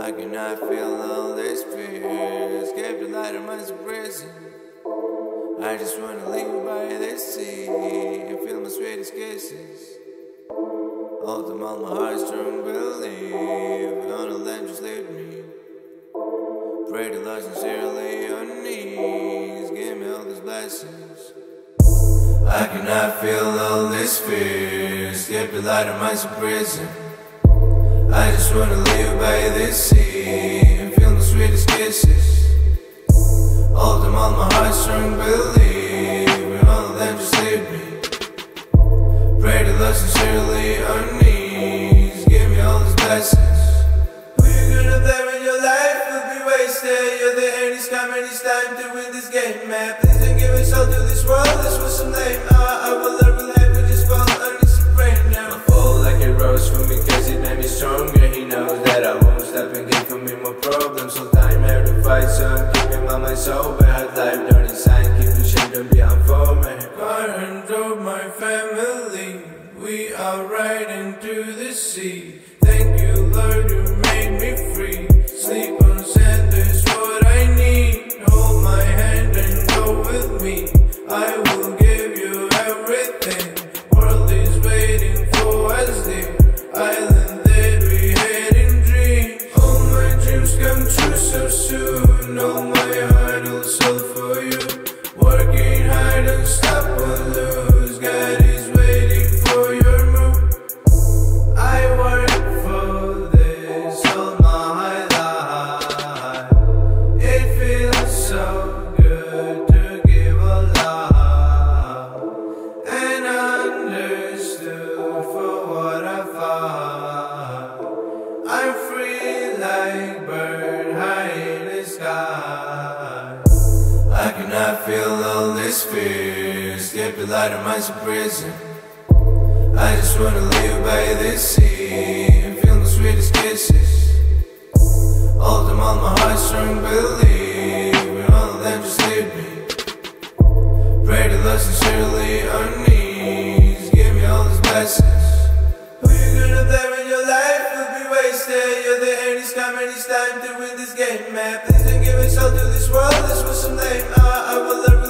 I cannot feel all this fear. Escape the light of my prison. I just wanna live by the sea and feel my sweetest kisses. All the all my heartstrong believe gonna let just lead me. Pray to Lord sincerely on knees. Give me all these blessings. I cannot feel all this fear. Escape the light of my prison. I just wanna live by the sea and feel the sweetest kisses. All them all my heartstrong believe when all of them just leave me. Pray to Lord sincerely on knees. Give me all these blessings. Who you gonna blame when your life will be wasted? You're the end, it's coming, it's time to win this game, man. Please don't give us all to this world, this was some lame. I will learn with life, we just fall under some rain now. I fall like a rose for me cause it made me stronger. He knows that I won't stop and give for me more problems. All time I have to fight, so I'm keeping my mind sober. Hard life, don't inside, keep the shame, don't be for me. Current of my family, we are right into the sea. Thank you Lord, you made me free. Sleep on sand is what I need. Hold my hand and go with me. I will give you everything. World is waiting for us there. Island that we had in dreams. All my dreams come true so soon. All my heart will soul for you. Working hard, don't stop or lose. God is waiting for your move. I work for this all my life. It feels so good to give a lot. And understood for what I find. I'm free like bird high in the sky. I cannot feel all this fear. Escape the light of my prison. I just wanna live by the sea and feel the sweetest kisses. All them all my heartstrong believe when all of them just leave me. Pray to Lord sincerely on knees. Give me all these blessings. Who you gonna blame when your life will be wasted? You're the end, it's coming, it's time to win this game, man. Please don't give us all to this world, this was some lame. I will learn